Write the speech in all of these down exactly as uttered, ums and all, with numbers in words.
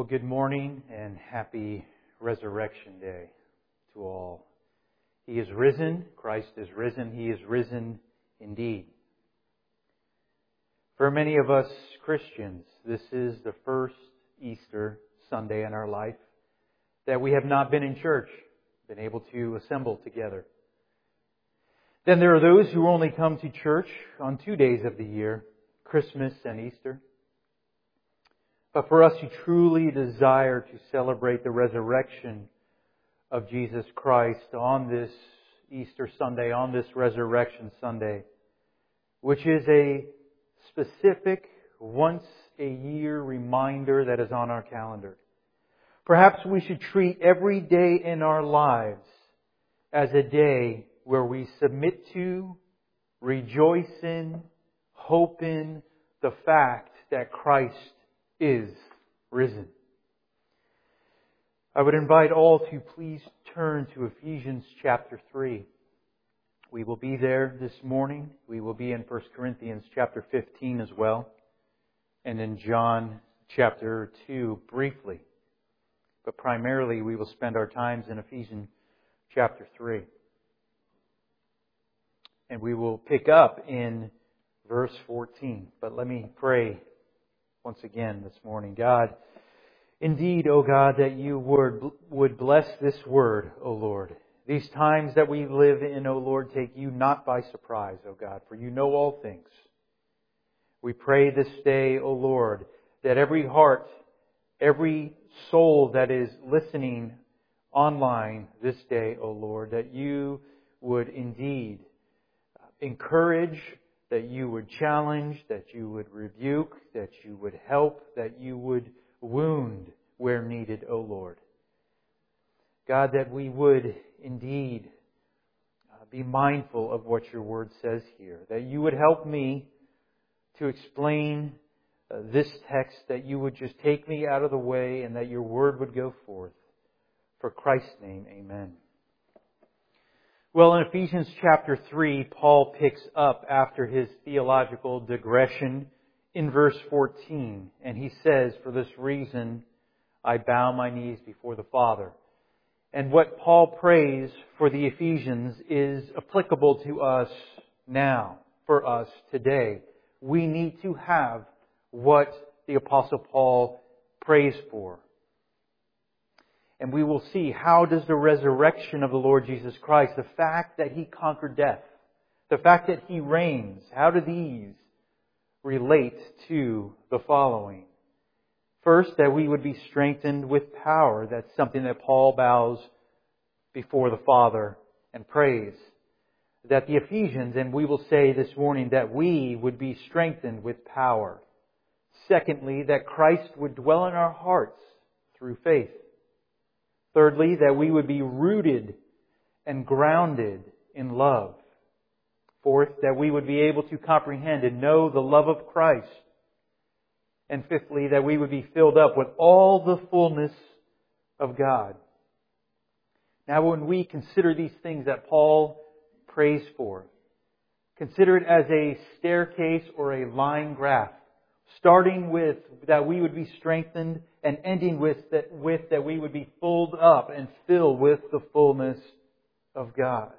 good morning and happy Resurrection Day to all. He is risen. Christ is risen. He is risen indeed. For many of us Christians, this is the first Easter Sunday in our life that we have not been in church, been able to assemble together. Then there are those who only come to church on two days of the year, Christmas and Easter. But for us who truly desire to celebrate the resurrection of Jesus Christ on this Easter Sunday, on this Resurrection Sunday, which is a specific once-a-year reminder that is on our calendar, perhaps we should treat every day in our lives as a day where we submit to, rejoice in, hope in the fact that Christ is risen. I would invite all to please turn to Ephesians chapter three. We will be there this morning. We will be in First Corinthians chapter fifteen as well. And in John chapter two briefly. But primarily we will spend our times in Ephesians chapter three. And we will pick up in verse fourteen. But let me pray once again this morning. God, indeed, O God, that you would, would bless this word, O Lord. These times that we live in, O Lord, take you not by surprise, O God, for you know all things. We pray this day, O Lord, that every heart, every soul that is listening online this day, O Lord, that you would indeed encourage, that you would challenge, that you would rebuke, that you would help, that you would wound where needed, O Lord. God, that we would indeed be mindful of what your word says here, that you would help me to explain this text, that you would just take me out of the way and that your word would go forth. For Christ's name, amen. Well, in Ephesians chapter three, Paul picks up after his theological digression in verse fourteen. And he says, for this reason, I bow my knees before the Father. And what Paul prays for the Ephesians is applicable to us now, for us today. We need to have what the Apostle Paul prays for. And we will see, how does the resurrection of the Lord Jesus Christ, the fact that He conquered death, the fact that He reigns, how do these relate to the following? First, that we would be strengthened with power. That's something that Paul bows before the Father and prays. That the Ephesians, and we will say this morning, that we would be strengthened with power. Secondly, that Christ would dwell in our hearts through faith. Thirdly, that we would be rooted and grounded in love. Fourth, that we would be able to comprehend and know the love of Christ. And fifthly, that we would be filled up with all the fullness of God. Now, when we consider these things that Paul prays for, consider it as a staircase or a line graph, starting with that we would be strengthened and ending with that, with that we would be filled up and filled with the fullness of God.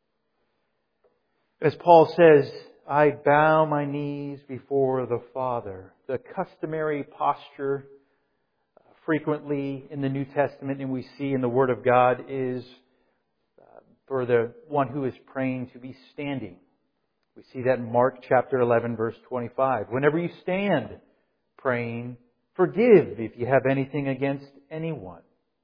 As Paul says, I bow my knees before the Father. The customary posture frequently in the New Testament and we see in the Word of God is for the one who is praying to be standing. We see that in Mark chapter eleven, verse twenty-five. Whenever you stand praying, forgive if you have anything against anyone.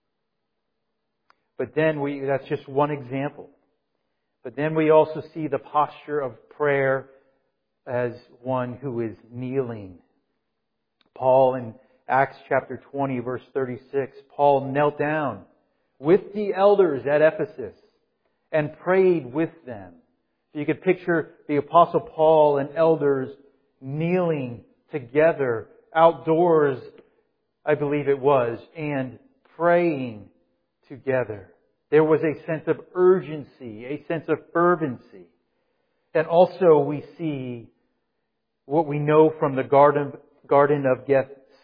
But then we, that's just one example. But then we also see the posture of prayer as one who is kneeling. Paul in Acts chapter twenty, verse thirty-six, Paul knelt down with the elders at Ephesus and prayed with them. You could picture the Apostle Paul and elders kneeling together outdoors, I believe it was, and praying together. There was a sense of urgency, a sense of fervency. And also we see what we know from the Garden, Garden of Gethsemane.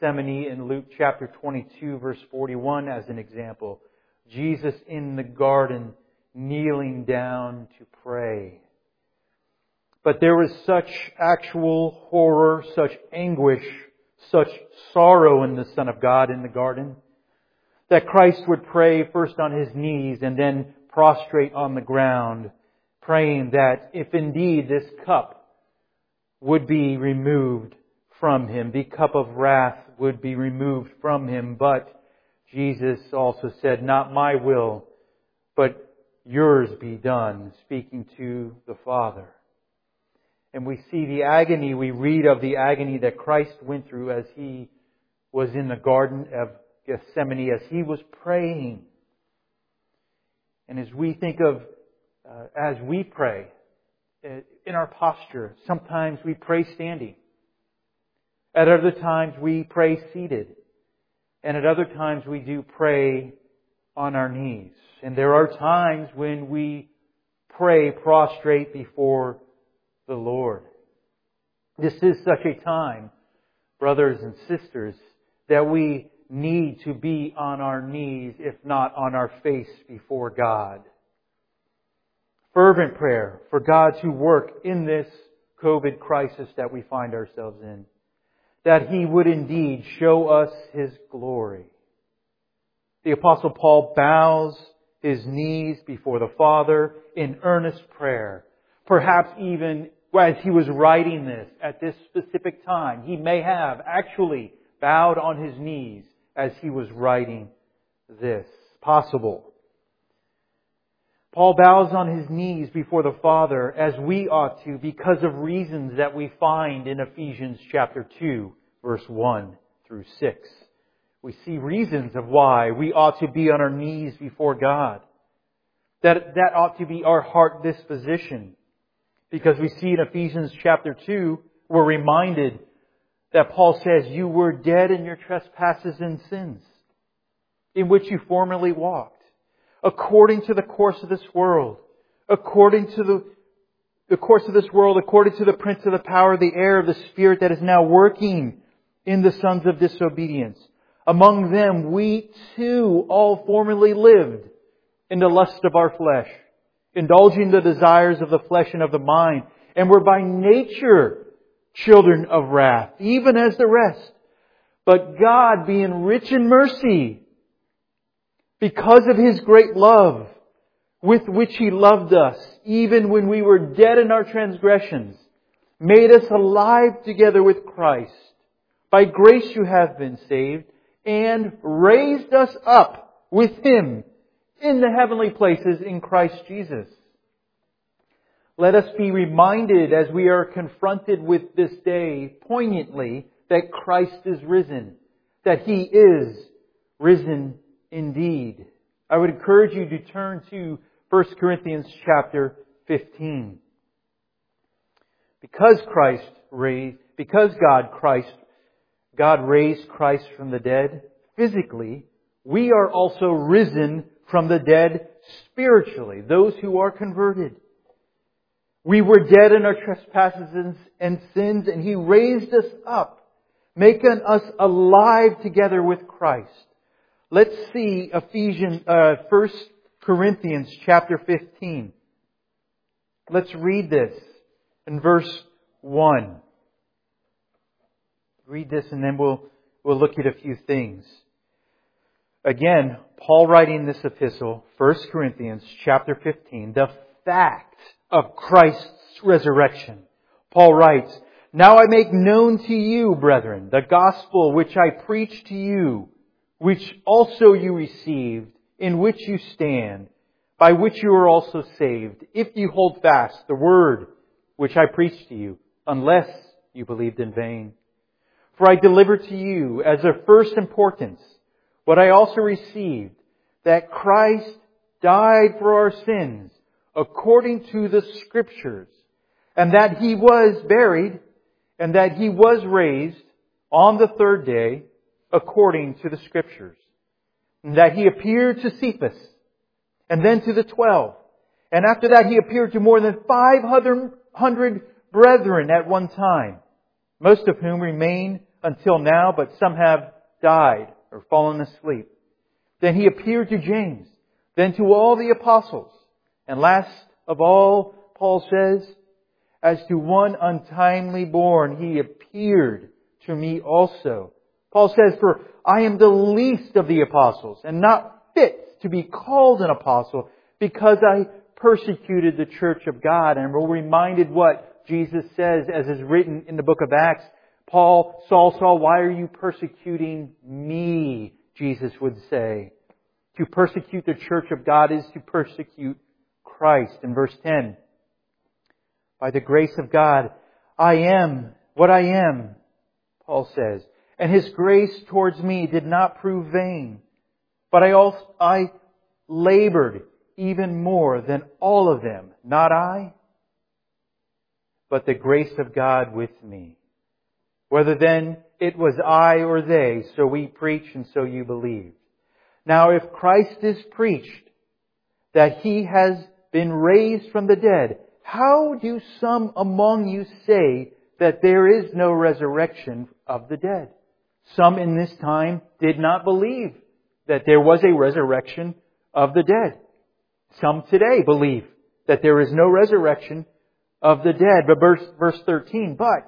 Gethsemane in Luke chapter twenty-two, verse forty-one as an example. Jesus in the garden kneeling down to pray. But there was such actual horror, such anguish, such sorrow in the Son of God in the garden, that Christ would pray first on His knees and then prostrate on the ground, praying that if indeed this cup would be removed from Him, the cup of wrath would be removed from Him. But Jesus also said, not my will, but yours be done, speaking to the Father. And we see the agony, we read of the agony that Christ went through as He was in the Garden of Gethsemane, as He was praying. And as we think of, uh, as we pray, uh, in our posture, sometimes we pray standing. At other times we pray seated. And at other times we do pray on our knees. And there are times when we pray prostrate before the Lord. This is such a time, brothers and sisters, that we need to be on our knees, if not on our face before God. Fervent prayer for God to work in this COVID crisis that we find ourselves in. That He would indeed show us His glory. The Apostle Paul bows his knees before the Father in earnest prayer. Perhaps even as he was writing this at this specific time, he may have actually bowed on his knees as he was writing this. Possible. Paul bows on his knees before the Father as we ought to because of reasons that we find in Ephesians chapter two, verse one through six. We see reasons of why we ought to be on our knees before God. That, that ought to be our heart disposition. Because we see in Ephesians chapter two, we're reminded that Paul says, you were dead in your trespasses and sins, in which you formerly walked, according to the course of this world, according to the, the course of this world, according to the prince of the power of the air of the Spirit that is now working in the sons of disobedience. Among them we too all formerly lived in the lust of our flesh, indulging the desires of the flesh and of the mind, and were by nature children of wrath, even as the rest. But God, being rich in mercy, because of His great love, with which He loved us, even when we were dead in our transgressions, made us alive together with Christ. By grace you have been saved, and raised us up with Him in the heavenly places in Christ Jesus. Let us be reminded as we are confronted with this day poignantly that Christ is risen, that He is risen indeed. I would encourage you to turn to First Corinthians chapter fifteen. Because Christ raised, because God Christ, God raised Christ from the dead physically, we are also risen from the dead spiritually, those who are converted. We were dead in our trespasses and sins, and He raised us up, making us alive together with Christ. Let's see Ephesians, uh, First Corinthians chapter fifteen. Let's read this in verse one. Read this and then we'll, we'll look at a few things. Again, Paul writing this epistle, First Corinthians chapter fifteen, the fact of Christ's resurrection. Paul writes, now I make known to you, brethren, the gospel which I preached to you, which also you received, in which you stand, by which you are also saved, if you hold fast the word which I preached to you, unless you believed in vain. For I delivered to you as of first importance what I also received, that Christ died for our sins according to the Scriptures, and that He was buried, and that He was raised on the third day according to the Scriptures, and that He appeared to Cephas, and then to the twelve, and after that He appeared to more than five hundred brethren at one time, most of whom remain until now, but some have died or fallen asleep. Then He appeared to James, then to all the apostles. And last of all, Paul says, as to one untimely born, He appeared to me also. Paul says, for I am the least of the apostles, and not fit to be called an apostle, because I persecuted the church of God. And we're reminded what Jesus says, as is written in the book of Acts. Paul, Saul, Saul, why are you persecuting me? Jesus would say. To persecute the church of God is to persecute Christ. In verse ten, by the grace of God, I am what I am, Paul says. And His grace towards me did not prove vain. But I also, I labored even more than all of them. Not I, but the grace of God with me. Whether then it was I or they, so we preach and so you believe. Now if Christ is preached that He has been raised from the dead, how do some among you say that there is no resurrection of the dead? Some in this time did not believe that there was a resurrection of the dead. Some today believe that there is no resurrection of the dead. But verse, verse thirteen, but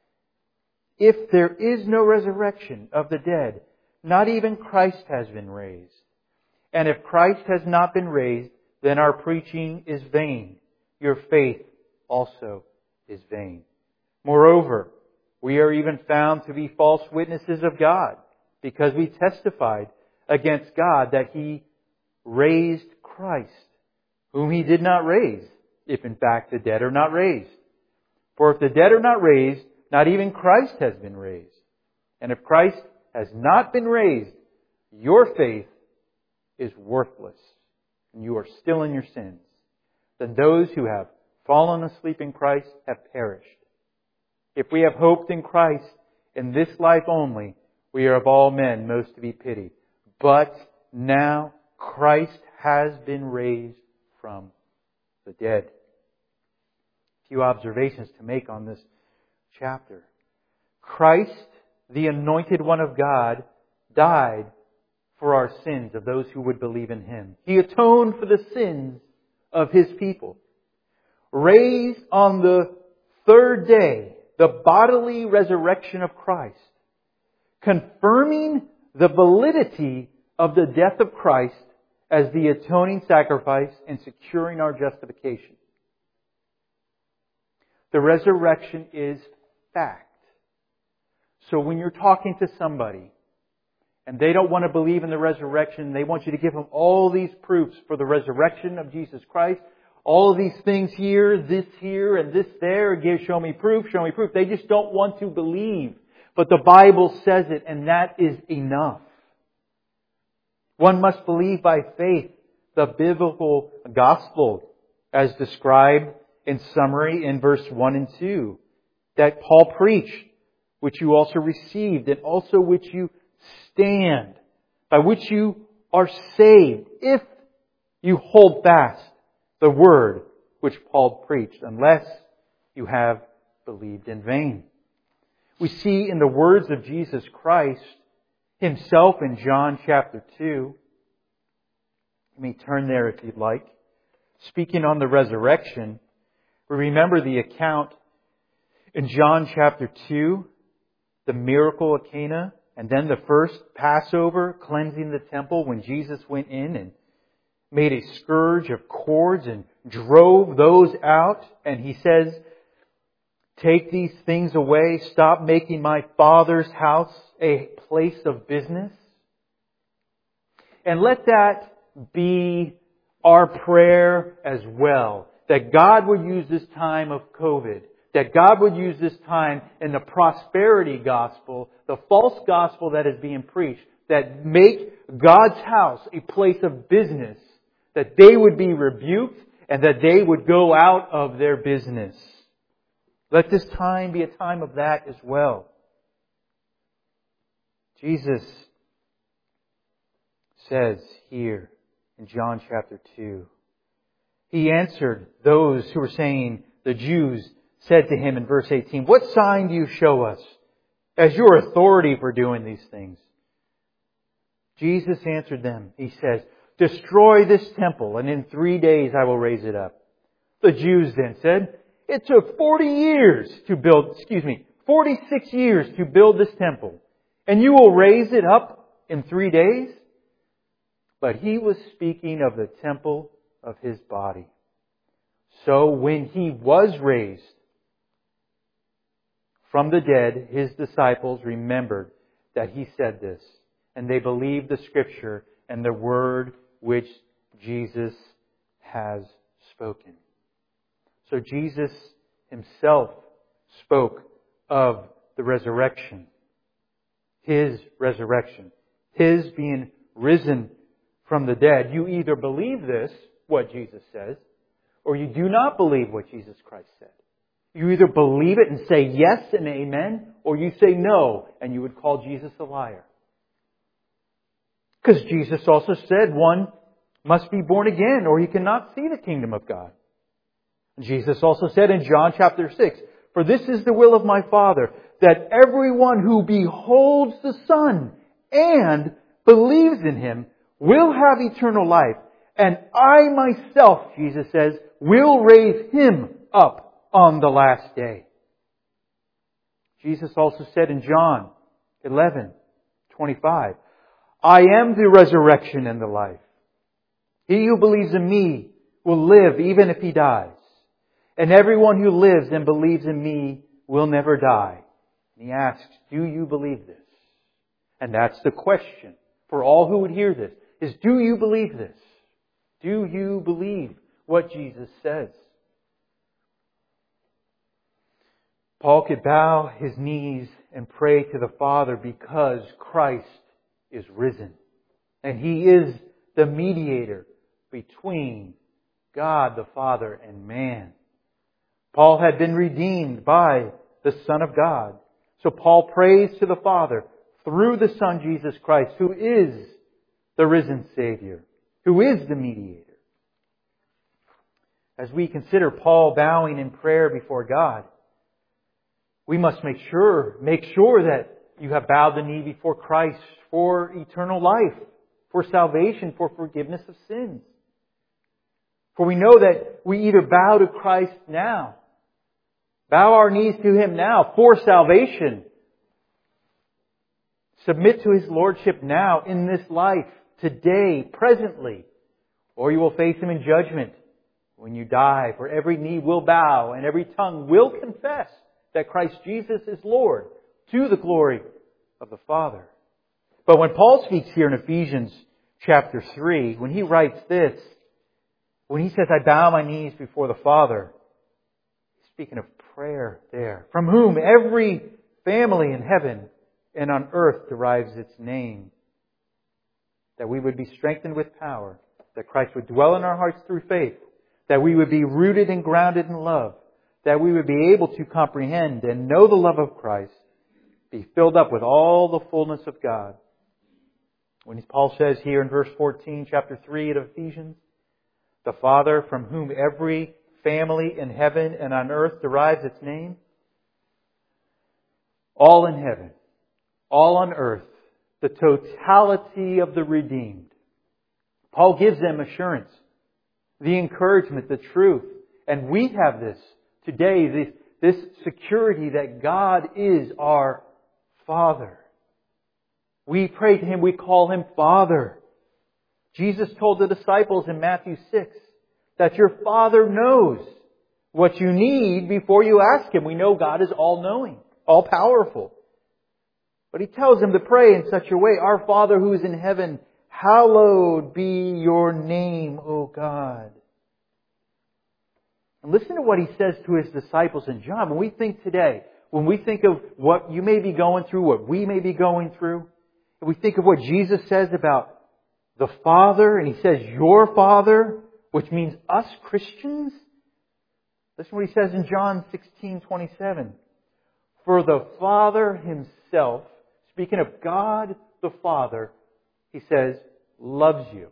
if there is no resurrection of the dead, not even Christ has been raised. And if Christ has not been raised, then our preaching is vain. Your faith also is vain. Moreover, we are even found to be false witnesses of God, because we testified against God that He raised Christ, whom He did not raise, if in fact the dead are not raised. For if the dead are not raised, not even Christ has been raised. And if Christ has not been raised, your faith is worthless, and you are still in your sins. Then those who have fallen asleep in Christ have perished. If we have hoped in Christ in this life only, we are of all men most to be pitied. But now Christ has been raised from the dead. A few observations to make on this chapter. Christ, the anointed one of God, died for our sins, of those who would believe in Him. He atoned for the sins of His people. Raised on the third day, the bodily resurrection of Christ, confirming the validity of the death of Christ as the atoning sacrifice and securing our justification. The resurrection is fact. So when you're talking to somebody and they don't want to believe in the resurrection, they want you to give them all these proofs for the resurrection of Jesus Christ. All of these things here, this here, and this there. Give, show me proof, show me proof. They just don't want to believe. But the Bible says it, and that is enough. One must believe by faith the biblical gospel as described in summary in verse one and two. That Paul preached, which you also received, and also which you stand, by which you are saved, if you hold fast the word which Paul preached, unless you have believed in vain. We see in the words of Jesus Christ Himself in John chapter two. Let me turn there if you'd like. Speaking on the resurrection, we remember the account in John chapter two, the miracle at Cana, and then the first Passover, cleansing the temple, when Jesus went in and made a scourge of cords and drove those out. And He says, take these things away. Stop making my Father's house a place of business. And let that be our prayer as well. That God would use this time of COVID. That God would use this time in the prosperity gospel, the false gospel that is being preached, that make God's house a place of business, that they would be rebuked and that they would go out of their business. Let this time be a time of that as well. Jesus says here in John chapter two, He answered those who were saying, the Jews said to Him in verse eighteen, what sign do you show us as your authority for doing these things? Jesus answered them. He says, destroy this temple, and in three days I will raise it up. The Jews then said, it took forty years to build, excuse me, forty-six years to build this temple, and you will raise it up in three days? But He was speaking of the temple of His body. So when He was raised from the dead, His disciples remembered that He said this, and they believed the Scripture and the word which Jesus has spoken. So Jesus Himself spoke of the resurrection. His resurrection. His being risen from the dead. You either believe this, what Jesus says, or you do not believe what Jesus Christ said. You either believe it and say yes and amen, or you say no, and you would call Jesus a liar. Because Jesus also said one must be born again, or he cannot see the kingdom of God. Jesus also said in John chapter six, for this is the will of my Father, that everyone who beholds the Son and believes in Him will have eternal life. And I myself, Jesus says, will raise him up on the last day. Jesus also said in John eleven twenty-five, I am the resurrection and the life. He who believes in me will live even if he dies. And everyone who lives and believes in me will never die. And he asks, do you believe this? And that's the question for all who would hear this, is do you believe this? Do you believe what Jesus says? Paul could bow his knees and pray to the Father because Christ is risen. And He is the mediator between God the Father and man. Paul had been redeemed by the Son of God. So Paul prays to the Father through the Son Jesus Christ, who is the risen Savior, who is the mediator. As we consider Paul bowing in prayer before God, we must make sure, make sure that you have bowed the knee before Christ for eternal life, for salvation, for forgiveness of sins. For we know that we either bow to Christ now, bow our knees to Him now for salvation, submit to His Lordship now in this life, today, presently, or you will face Him in judgment when you die. For every knee will bow and every tongue will confess that Christ Jesus is Lord, to the glory of the Father. But when Paul speaks here in Ephesians chapter three, when he writes this, when he says, I bow my knees before the Father, he's speaking of prayer there, from whom every family in heaven and on earth derives its name. That we would be strengthened with power, that Christ would dwell in our hearts through faith, that we would be rooted and grounded in love, that we would be able to comprehend and know the love of Christ, be filled up with all the fullness of God. When Paul says here in verse fourteen, chapter three of Ephesians, the Father from whom every family in heaven and on earth derives its name, all in heaven, all on earth, the totality of the redeemed. Paul gives them assurance, the encouragement, the truth. And we have this today, this, this security that God is our Father. We pray to Him, we call Him Father. Jesus told the disciples in Matthew six that your Father knows what you need before you ask Him. We know God is all-knowing, all-powerful. But He tells them to pray in such a way, Our Father who is in heaven, hallowed be your name, O God. And listen to what He says to His disciples in John. When we think today, when we think of what you may be going through, what we may be going through, and we think of what Jesus says about the Father, and He says, your Father, which means us Christians. Listen to what He says in John sixteen twenty-seven. For the Father Himself, speaking of God the Father, He says, loves you.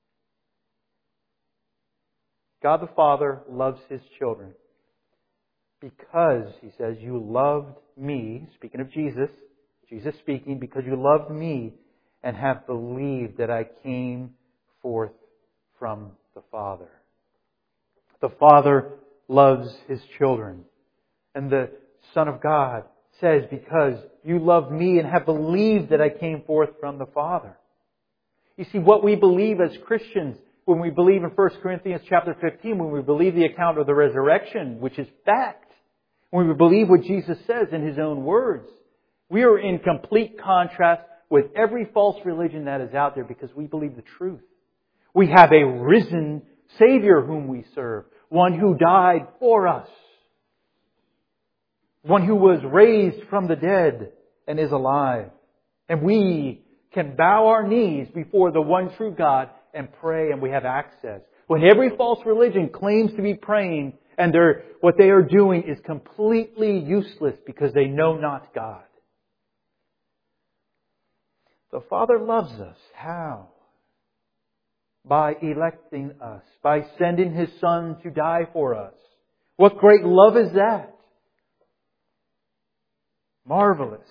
God the Father loves His children. because, he says, you loved me, speaking of Jesus, Jesus speaking, because you loved me and have believed that I came forth from the Father. The Father loves His children. And the Son of God says, because you loved me and have believed that I came forth from the Father. You see, what we believe as Christians, when we believe in First Corinthians chapter fifteen, when we believe the account of the resurrection, which is fact, when we believe what Jesus says in His own words, we are in complete contrast with every false religion that is out there because we believe the truth. We have a risen Savior whom we serve, one who died for us, one who was raised from the dead and is alive. And we can bow our knees before the one true God and pray, and we have access. When every false religion claims to be praying, and they're, what they are doing is completely useless because they know not God. The Father loves us. How? By electing us. By sending His Son to die for us. What great love is that? Marvelous.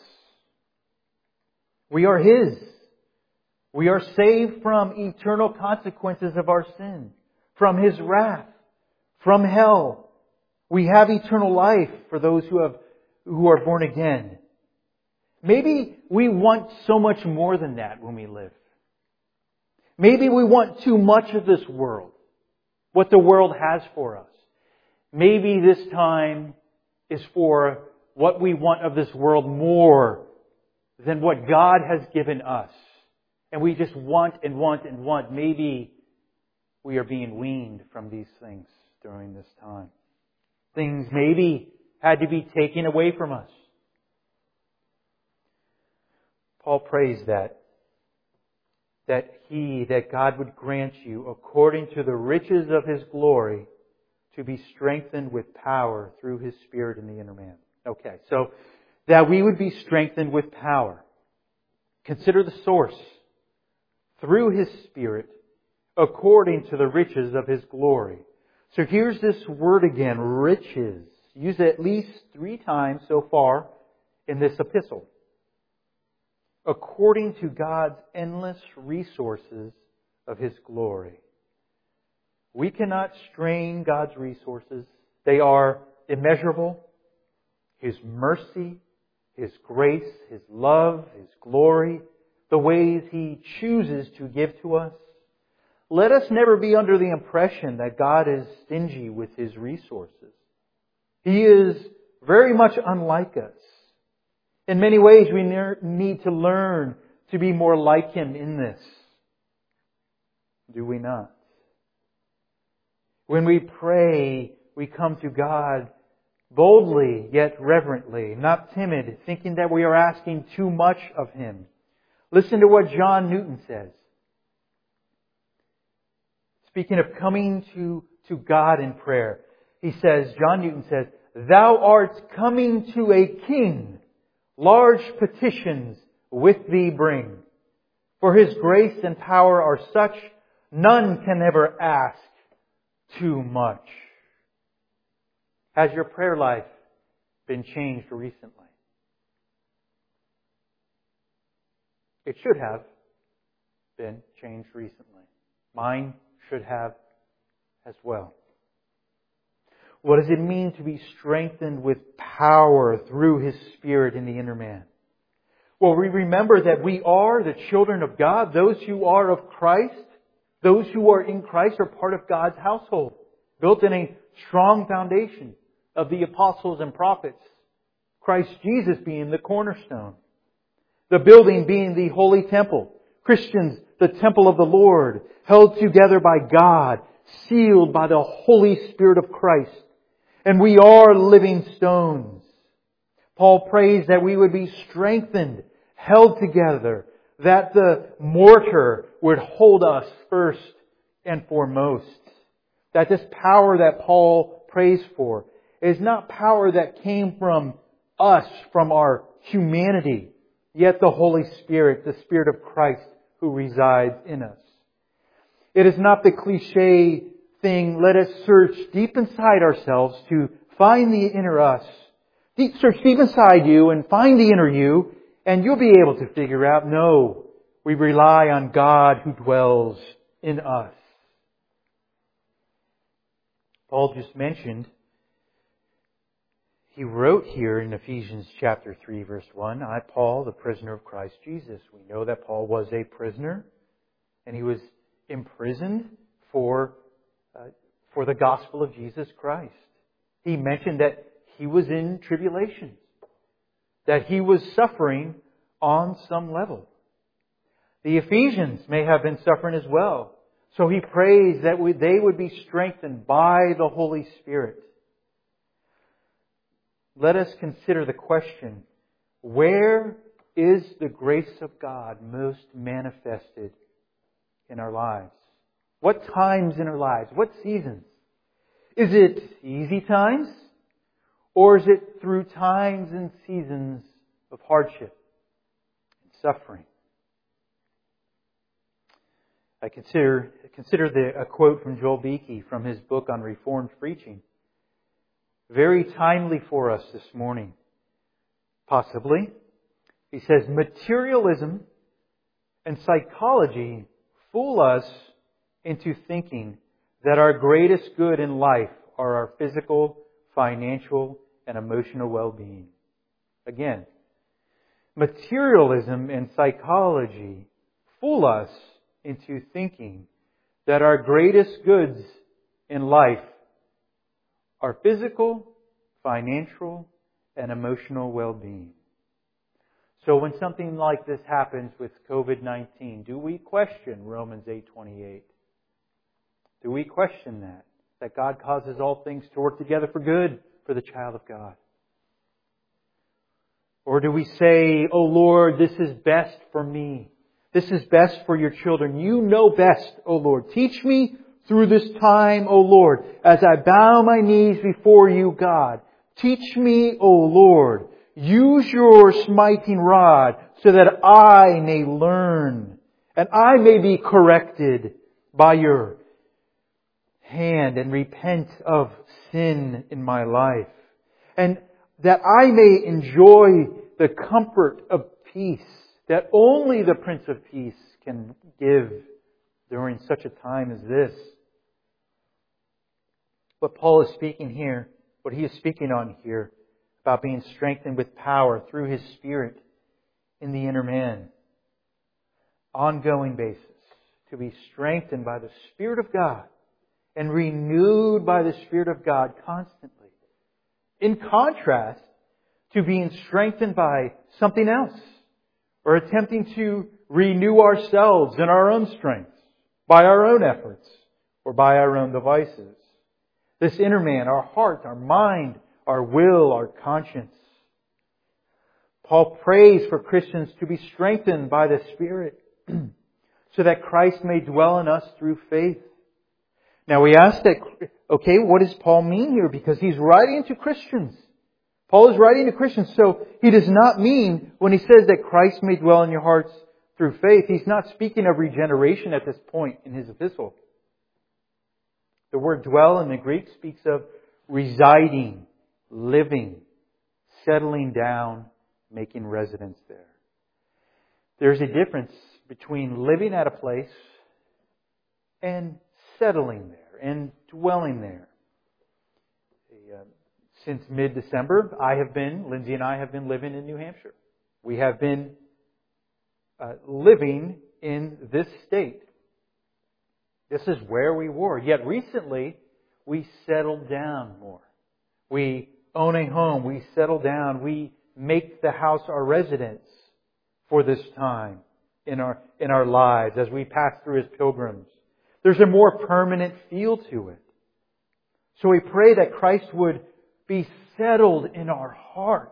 We are His. We are saved from eternal consequences of our sin. From His wrath. From hell. We have eternal life for those who have who are born again. Maybe we want so much more than that when we live. Maybe we want too much of this world. What the world has for us. Maybe this time is for what we want of this world more than what God has given us. And we just want and want and want. Maybe we are being weaned from these things during this time. Things maybe had to be taken away from us. Paul prays that, that He, that God would grant you, according to the riches of His glory, to be strengthened with power through His Spirit in the inner man. Okay, so that we would be strengthened with power. Consider the source. Through His Spirit, according to the riches of His glory. So here's this word again, riches. Used at least three times so far in this epistle. According to God's endless resources of His glory. We cannot strain God's resources. They are immeasurable. His mercy, His grace, His love, His glory, the ways He chooses to give to us. Let us never be under the impression that God is stingy with His resources. He is very much unlike us. In many ways, we need to learn to be more like Him in this. Do we not? When we pray, we come to God boldly yet reverently, not timid, thinking that we are asking too much of Him. Listen to what John Newton says. Speaking of coming to, to God in prayer, he says, John Newton says, "Thou art coming to a king, large petitions with thee bring. For His grace and power are such, none can ever ask too much." Has your prayer life been changed recently? It should have been changed recently. Mine should have as well. What does it mean to be strengthened with power through His Spirit in the inner man? Well, we remember that we are the children of God. Those who are of Christ, those who are in Christ are part of God's household, built in a strong foundation of the apostles and prophets, Christ Jesus being the cornerstone, the building being the holy temple, Christians the temple of the Lord, held together by God, sealed by the Holy Spirit of Christ. And we are living stones. Paul prays that we would be strengthened, held together, that the mortar would hold us first and foremost. That this power that Paul prays for is not power that came from us, from our humanity, yet the Holy Spirit, the Spirit of Christ who resides in us. It is not the cliche thing, let us search deep inside ourselves to Find the inner us. Search deep inside you and find the inner you, and you'll be able to figure out, no, we rely on God who dwells in us. Paul just mentioned, he wrote here in Ephesians chapter three, verse one, I, Paul, the prisoner of Christ Jesus. We know that Paul was a prisoner, and he was imprisoned for, uh, for the gospel of Jesus Christ. He mentioned that he was in tribulation, that he was suffering on some level. The Ephesians may have been suffering as well. So he prays that we, they would be strengthened by the Holy Spirit. Let us consider the question, where is the grace of God most manifested in our lives? What times in our lives? What seasons? Is it easy times? Or is it through times and seasons of hardship and suffering? I consider consider the, a quote from Joel Beeke from his book on Reformed Preaching. Very timely for us this morning. Possibly. He says, materialism and psychology fool us into thinking that our greatest good in life are our physical, financial, and emotional well-being. Again, materialism and psychology fool us into thinking that our greatest goods in life are physical, financial, and emotional well-being. So when something like this happens with covid nineteen, do we question Romans eight twenty-eight? Do we question that? That God causes all things to work together for good for the child of God? Or do we say, oh Lord, this is best for me. This is best for your children. You know best, O Lord. Teach me through this time, O Lord, as I bow my knees before you, God. Teach me, O Lord. Use your smiting rod so that I may learn and I may be corrected by your hand and repent of sin in my life. And that I may enjoy the comfort of peace that only the Prince of Peace can give during such a time as this. What Paul is speaking here, what he is speaking on here, about being strengthened with power through His Spirit in the inner man. Ongoing basis. To be strengthened by the Spirit of God and renewed by the Spirit of God constantly. In contrast to being strengthened by something else. Or attempting to renew ourselves in our own strength, by our own efforts, or by our own devices. This inner man, our heart, our mind, our will, our conscience. Paul prays for Christians to be strengthened by the Spirit, so that Christ may dwell in us through faith. Now we ask that, okay, what does Paul mean here? Because he's writing to Christians. Paul is writing to Christians, so he does not mean, when he says that Christ may dwell in your hearts through faith, he's not speaking of regeneration at this point in his epistle. The word dwell in the Greek speaks of residing, living, settling down, making residence there. There's a difference between living at a place and settling there and dwelling there. The, uh, Since mid-December, I have been, Lindsay and I have been living in New Hampshire. We have been uh, living in this state. This is where we were. Yet recently, we settled down more. We own a home. We settle down. We make the house our residence for this time in our, in our lives as we pass through as pilgrims. There's a more permanent feel to it. So we pray that Christ would be settled in our hearts.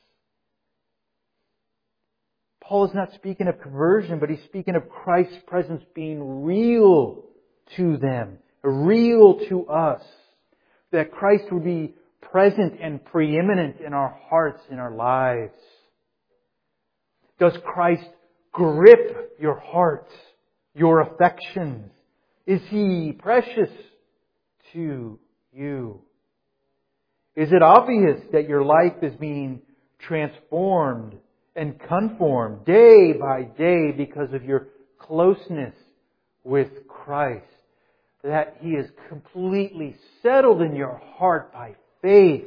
Paul is not speaking of conversion, but he's speaking of Christ's presence being real to them, real to us. That Christ would be present and preeminent in our hearts, in our lives. Does Christ grip your heart, your affections? Is He precious to you? Is it obvious that your life is being transformed and conformed day by day because of your closeness with Christ? That He is completely settled in your heart by faith.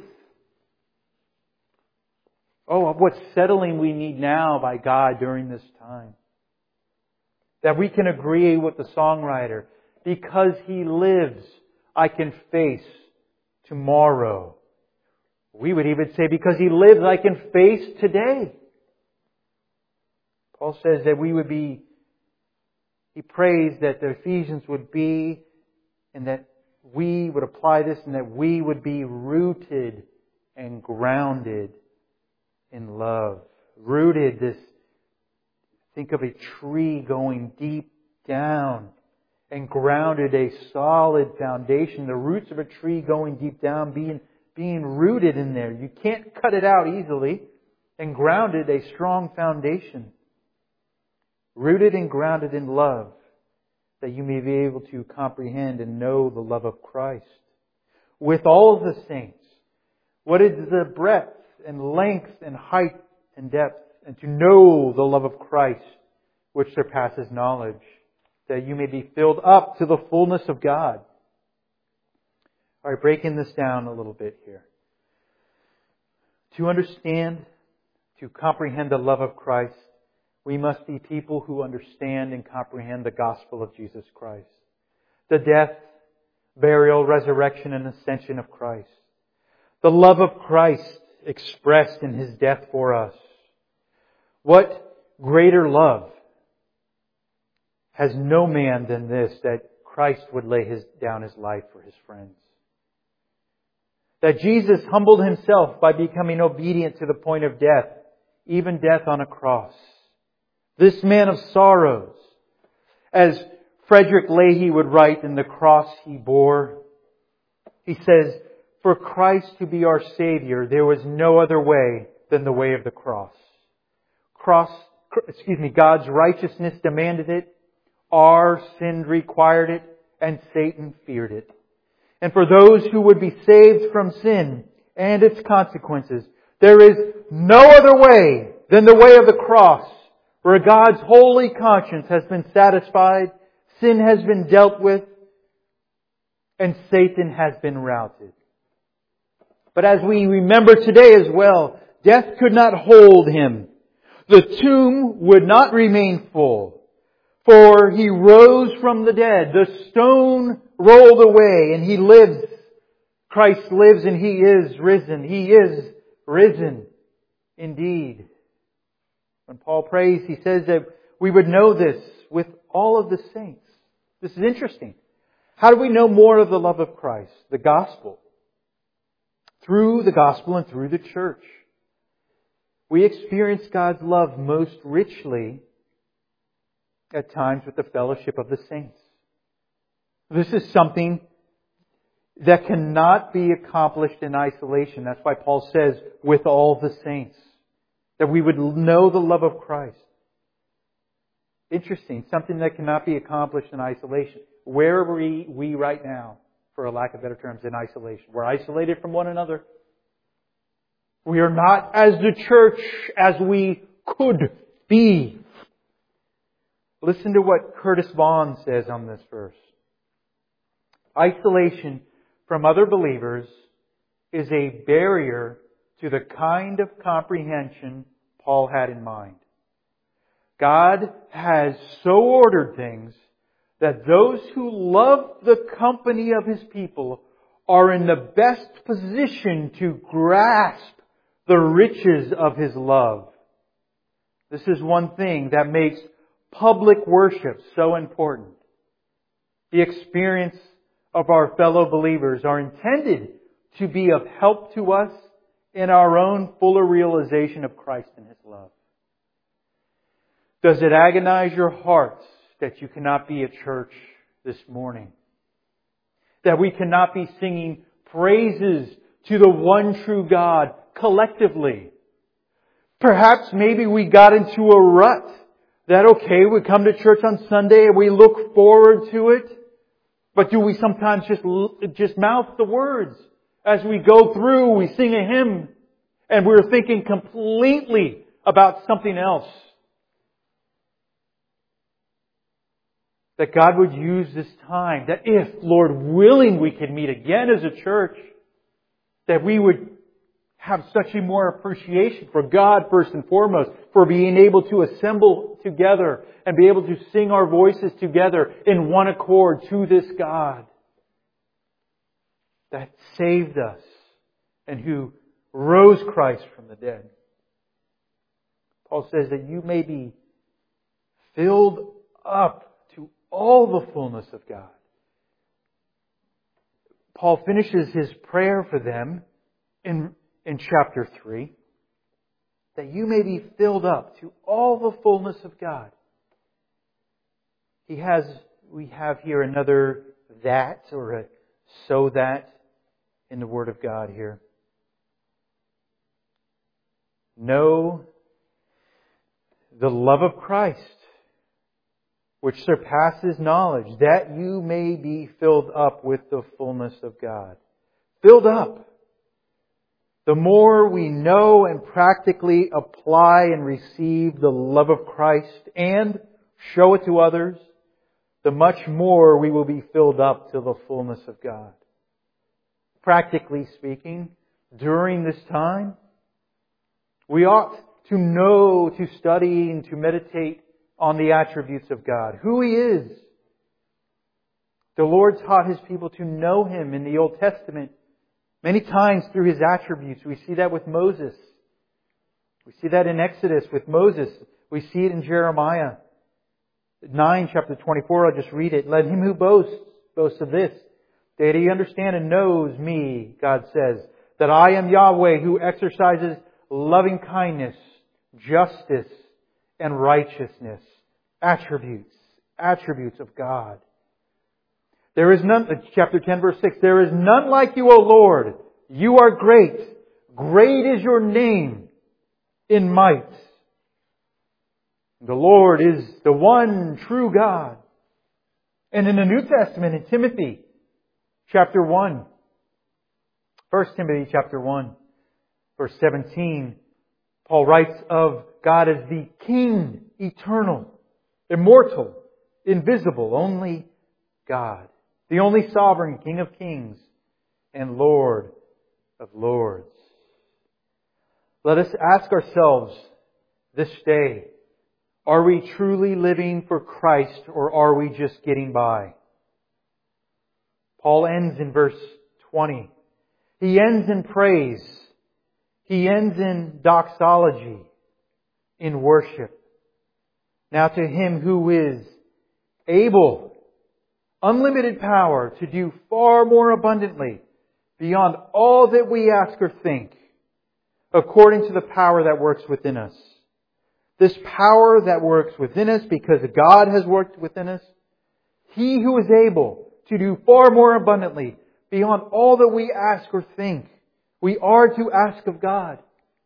Oh, what settling we need now by God during this time. That we can agree with the songwriter, because He lives, I can face tomorrow. We would even say, because He lives, I can face today. Paul says that we would be, he prays that the Ephesians would be, and that we would apply this, and that we would be rooted and grounded in love. Rooted, this, think of a tree going deep down, and grounded, a solid foundation. The roots of a tree going deep down, being, being rooted in there. You can't cut it out easily. And grounded, a strong foundation. Rooted and grounded in love, that you may be able to comprehend and know the love of Christ. With all the saints, what is the breadth and length and height and depth, and to know the love of Christ, which surpasses knowledge, that you may be filled up to the fullness of God. All right, breaking this down a little bit here. To understand, to comprehend the love of Christ, we must be people who understand and comprehend the gospel of Jesus Christ. The death, burial, resurrection, and ascension of Christ. The love of Christ expressed in His death for us. What greater love has no man than this, that Christ would lay his, down His life for His friends. That Jesus humbled Himself by becoming obedient to the point of death, even death on a cross. This man of sorrows, as Frederick Leahy would write in The Cross He Bore, he says, for Christ to be our Savior, there was no other way than the way of the cross. Cross, excuse me, God's righteousness demanded it, our sin required it, and Satan feared it. And for those who would be saved from sin and its consequences, there is no other way than the way of the cross, where God's holy conscience has been satisfied, sin has been dealt with, and Satan has been routed. But as we remember today as well, death could not hold Him. The tomb would not remain full, for He rose from the dead. The stone rolled away, and He lives. Christ lives, and He is risen. He is risen indeed. When Paul prays, he says that we would know this with all of the saints. This is interesting. How do we know more of the love of Christ? The gospel. Through the gospel and through the church. We experience God's love most richly at times with the fellowship of the saints. This is something that cannot be accomplished in isolation. That's why Paul says, with all the saints. That we would know the love of Christ. Interesting. Something that cannot be accomplished in isolation. Where are we, we right now, for a lack of better terms, in isolation? We're isolated from one another. We are not as the church as we could be. Listen to what Curtis Vaughan says on this verse. Isolation from other believers is a barrier to the kind of comprehension Paul had in mind. God has so ordered things that those who love the company of His people are in the best position to grasp the riches of His love. This is one thing that makes public worship so important. The experience of our fellow believers are intended to be of help to us in our own fuller realization of Christ and His love. Does it agonize your hearts that you cannot be at church this morning? That we cannot be singing praises to the one true God collectively? Perhaps maybe we got into a rut. That okay, we come to church on Sunday and we look forward to it. But do we sometimes just, just mouth the words As we go through, we sing a hymn, and we're thinking completely about something else. That God would use this time, that if, Lord willing, we could meet again as a church, that we would have such a more appreciation for God first and foremost, for being able to assemble together and be able to sing our voices together in one accord to this God that saved us and who rose Christ from the dead. Paul says that you may be filled up to all the fullness of God. Paul finishes his prayer for them in, in chapter three, that you may be filled up to all the fullness of God. He has, we have here another that or a so that in the Word of God here. Know the love of Christ, which surpasses knowledge, that you may be filled up with the fullness of God. Filled up. The more we know and practically apply and receive the love of Christ and show it to others, the much more we will be filled up to the fullness of God. Practically speaking, during this time, we ought to know, to study, and to meditate on the attributes of God. Who He is. The Lord taught His people to know Him in the Old Testament many times through His attributes. We see that with Moses. We see that in Exodus with Moses. We see it in Jeremiah nine, chapter twenty-four. I'll just read it. Let him who boasts, boast of this, that he understand and knows me, God says, that I am Yahweh who exercises loving kindness, justice, and righteousness. Attributes. Attributes of God. There is none, chapter ten, verse six, there is none like you, O Lord. You are great. Great is your name in might. The Lord is the one true God. And in the New Testament, in Timothy, chapter one, First Timothy chapter one, verse seventeen, Paul writes of God as the King, eternal, immortal, invisible, only God. The only sovereign King of kings and Lord of lords. Let us ask ourselves this day, are we truly living for Christ or are we just getting by? Paul ends in verse twenty. He ends in praise. He ends in doxology, in worship. Now to Him who is able, unlimited power to do far more abundantly beyond all that we ask or think, according to the power that works within us. This power that works within us because God has worked within us. He who is able to do far more abundantly beyond all that we ask or think. We are to ask of God.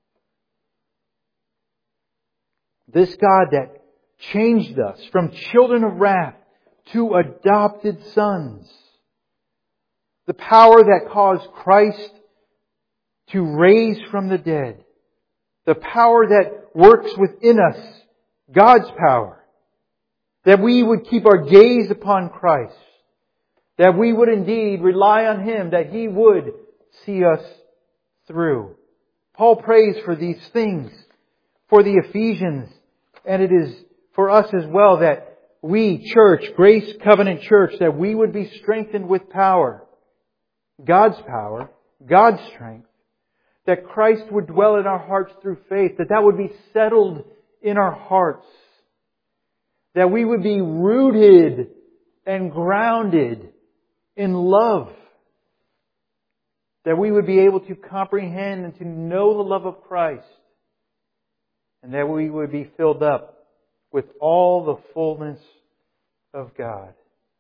This God that changed us from children of wrath to adopted sons. The power that caused Christ to raise from the dead. The power that works within us, God's power. That we would keep our gaze upon Christ. That we would indeed rely on Him, that He would see us through. Paul prays for these things for the Ephesians, and it is for us as well that we, church, Grace Covenant Church, that we would be strengthened with power. God's power, God's strength. That Christ would dwell in our hearts through faith. That that would be settled in our hearts. That we would be rooted and grounded in love. That we would be able to comprehend and to know the love of Christ. And that we would be filled up with all the fullness of God.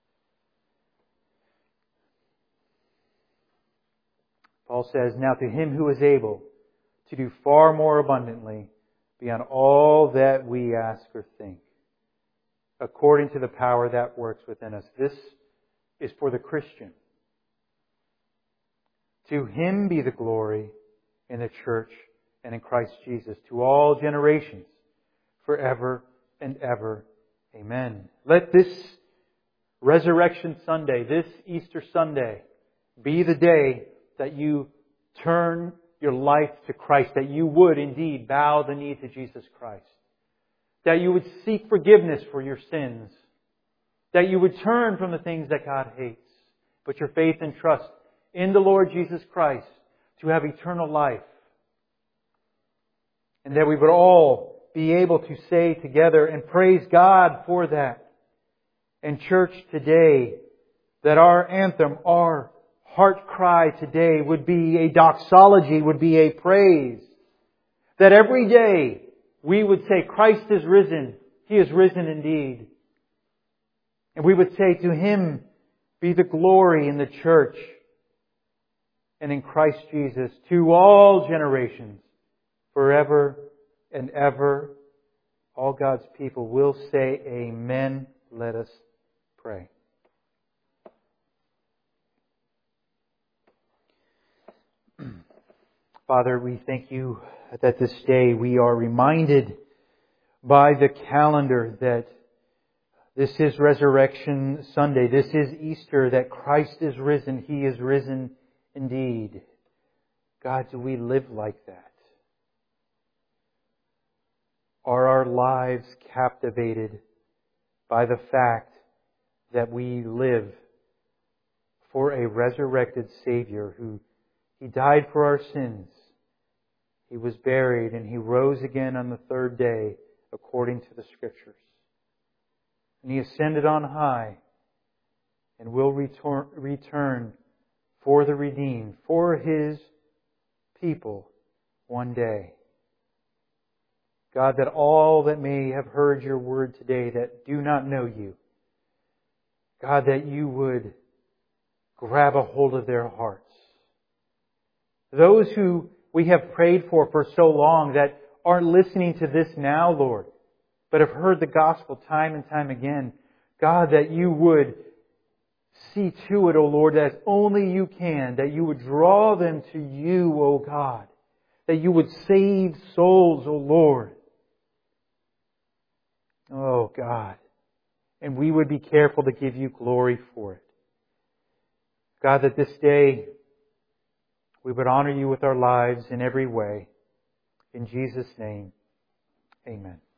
Paul says, now to Him who is able to do far more abundantly beyond all that we ask or think, according to the power that works within us. This is for the Christian. To Him be the glory in the church and in Christ Jesus to all generations, forever and ever. Amen. Let this Resurrection Sunday, this Easter Sunday, be the day that you turn your life to Christ, that you would indeed bow the knee to Jesus Christ, that you would seek forgiveness for your sins, that you would turn from the things that God hates, put your faith and trust in the Lord Jesus Christ to have eternal life. And that we would all be able to say together and praise God for that. And church, today, that our anthem, our heart cry today would be a doxology, would be a praise. That every day we would say, Christ is risen. He is risen indeed. And we would say, to Him be the glory in the church and in Christ Jesus to all generations, forever and ever. All God's people will say amen. Let us pray. Father, we thank You that this day we are reminded by the calendar that this is Resurrection Sunday. This is Easter, that Christ is risen. He is risen indeed. God, do we live like that? Are our lives captivated by the fact that we live for a resurrected Savior who He died for our sins? He was buried and He rose again on the third day according to the Scriptures. And He ascended on high and will return, return for the redeemed, for His people one day. God, that all that may have heard Your word today that do not know You, God, that You would grab a hold of their hearts. Those who we have prayed for for so long that aren't listening to this now, Lord, but have heard the gospel time and time again, God, that You would see to it, O Lord, as only You can, that You would draw them to You, O God, that You would save souls, O Lord. Oh God. And we would be careful to give You glory for it. God, that this day we would honor You with our lives in every way. In Jesus' name, amen.